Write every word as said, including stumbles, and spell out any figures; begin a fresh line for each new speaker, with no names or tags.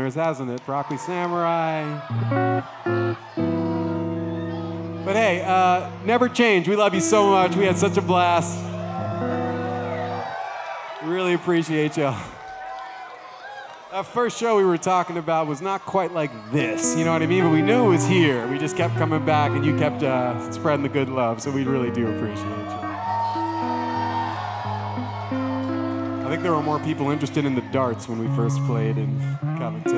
years, hasn't it? Broccoli Samurai. But hey, uh, never change. We love you so much. We had such a blast. Really appreciate y'all. That first show we were talking about was not quite like this, you know what I mean? But we knew it was here. We just kept coming back, and you kept uh, spreading the good love, so we really do appreciate you. I think there were more people interested in the darts when we first played in Covington.